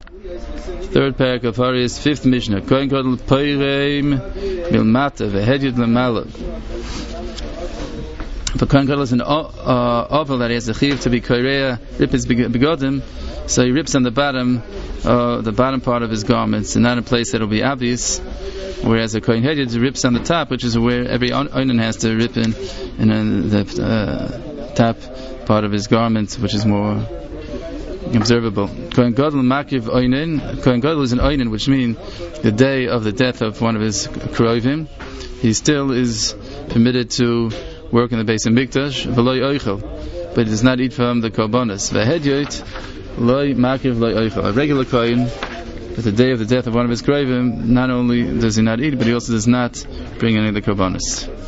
Third parak of Haris, fifth Mishnah. Kohen Gadol Poireim Milmata Vehedyud Lamalak. If a Kohen Gadol is an oval that he has a chiv to be korea, rip his begodim, so he rips on the bottom part of his garments, and not a place that will be obvious. Whereas a Kohen Hedyud rips on the top, which is where every oinen has to rip in the top part of his garment, which is more observable. Kohen Gadol Makiv Oinen. Kohen Gadol is an Oinen, which means the day of the death of one of his Krovim, he still is permitted to work in the base of Mikdash, v'loy oichel, but he does not eat from the korbanos. V'hedyot loy makiv loy oichel. A regular Kohen, at the day of the death of one of his Krovim, not only does he not eat, but he also does not bring any of the korbanos.